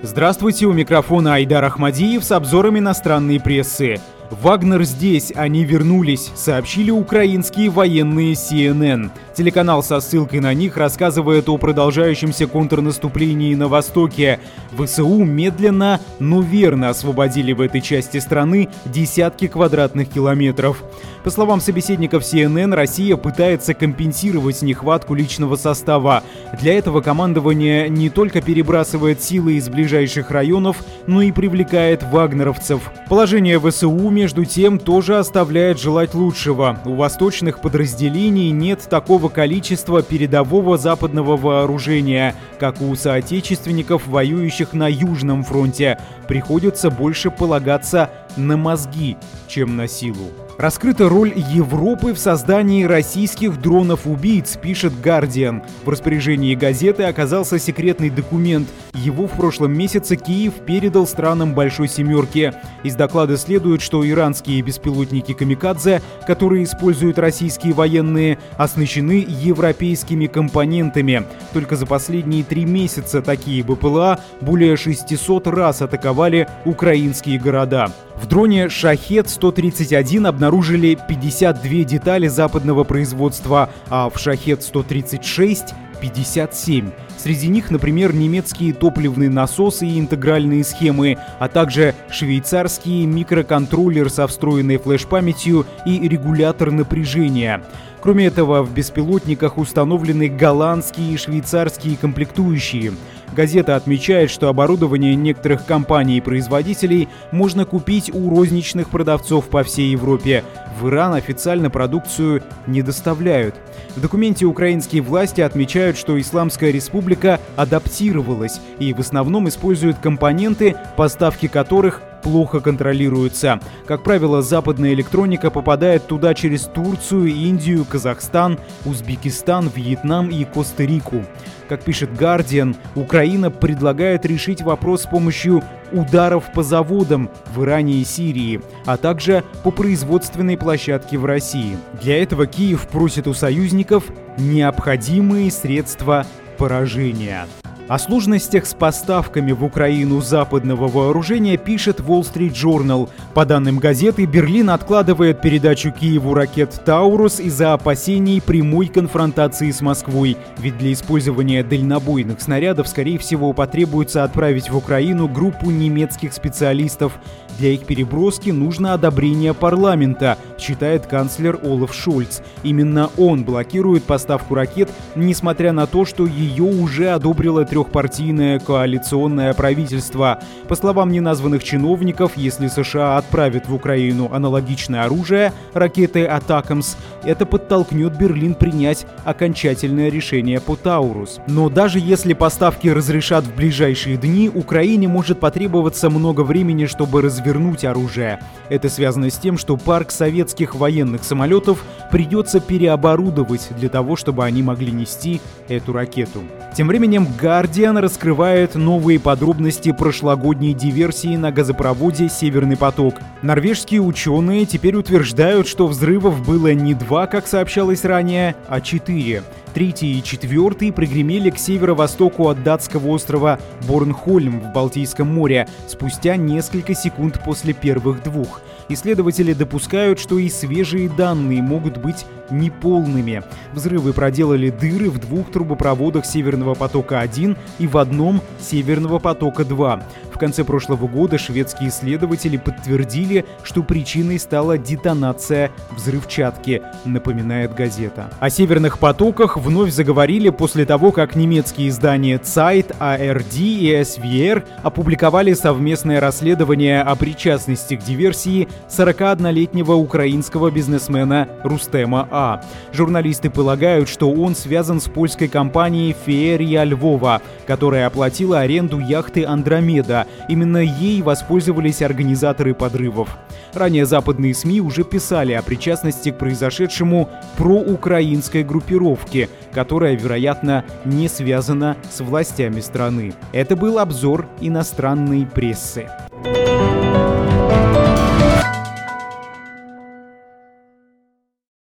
Здравствуйте, у микрофона Айдар Ахмадиев с обзором иностранной прессы. «Вагнер здесь, они вернулись», сообщили украинские военные CNN. Телеканал со ссылкой на них рассказывает о продолжающемся контрнаступлении на востоке. ВСУ медленно, но верно освободили в этой части страны десятки квадратных километров. По словам собеседников CNN, Россия пытается компенсировать нехватку личного состава. Для этого командование не только перебрасывает силы из ближайших районов, но и привлекает вагнеровцев. Положение ВСУ, между тем, тоже оставляет желать лучшего. У восточных подразделений нет такого количества передового западного вооружения, как у соотечественников, воюющих на Южном фронте. Приходится больше полагаться на мозги, чем на силу. Раскрыта роль Европы в создании российских дронов-убийц, пишет Guardian. В распоряжении газеты оказался секретный документ. Его в прошлом месяце Киев передал странам Большой Семерки. Из доклада следует, что иранские беспилотники «Камикадзе», которые используют российские военные, оснащены европейскими компонентами. Только за последние 3 месяца такие БПЛА более 600 раз атаковали украинские города. В дроне «Шахед-131» обнаружили 52 детали западного производства, а в «Шахед-136» — 57. Среди них, например, немецкие топливные насосы и интегральные схемы, а также швейцарский микроконтроллер со встроенной флеш-памятью и регулятор напряжения. Кроме этого, в беспилотниках установлены голландские и швейцарские комплектующие. Газета отмечает, что оборудование некоторых компаний и производителей можно купить у розничных продавцов по всей Европе. В Иран официально продукцию не доставляют. В документе украинские власти отмечают, что Исламская Республика адаптировалась и в основном использует компоненты, поставки которых плохо контролируются. Как правило, западная электроника попадает туда через Турцию, Индию, Казахстан, Узбекистан, Вьетнам и Коста-Рику. Как пишет Guardian, Украина предлагает решить вопрос с помощью ударов по заводам в Иране и Сирии, а также по производственной площадке в России. Для этого Киев просит у союзников необходимые средства поражения. О сложностях с поставками в Украину западного вооружения пишет Wall Street Journal. По данным газеты, Берлин откладывает передачу Киеву ракет «Таурус» из-за опасений прямой конфронтации с Москвой. Ведь для использования дальнобойных снарядов, скорее всего, потребуется отправить в Украину группу немецких специалистов. Для их переброски нужно одобрение парламента, считает канцлер Олаф Шольц. Именно он блокирует поставку ракет, несмотря на то, что ее уже одобрило трехпартийное коалиционное правительство. По словам неназванных чиновников, если США отправят в Украину аналогичное оружие, ракеты «Атакамс», это подтолкнет Берлин принять окончательное решение по «Таурус». Но даже если поставки разрешат в ближайшие дни, Украине может потребоваться много времени, чтобы развернуть оружие. Это связано с тем, что парк советских военных самолетов придется переоборудовать для того, чтобы они могли нести эту ракету. Тем временем Guardian раскрывает новые подробности прошлогодней диверсии на газопроводе «Северный поток». Норвежские ученые теперь утверждают, что взрывов было не 2, как сообщалось ранее, а 4. Третий и четвертый пригремели к северо-востоку от датского острова Борнхольм в Балтийском море спустя несколько секунд после первых 2. Исследователи допускают, что и свежие данные могут быть неполными. Взрывы проделали дыры в 2 трубопроводах «Северного потока-1» и в одном «Северного потока-2». В конце прошлого года шведские исследователи подтвердили, что причиной стала детонация взрывчатки, напоминает газета. О «Северных потоках» вновь заговорили после того, как немецкие издания Zeit, ARD и SWR опубликовали совместное расследование о причастности к диверсии 41-летнего украинского бизнесмена Рустема А. Журналисты полагают, что он связан с польской компанией «Феерия Львова», которая оплатила аренду яхты «Андромеда». Именно ей воспользовались организаторы подрывов. Ранее западные СМИ уже писали о причастности к произошедшему проукраинской группировки, которая, вероятно, не связана с властями страны. Это был обзор иностранной прессы.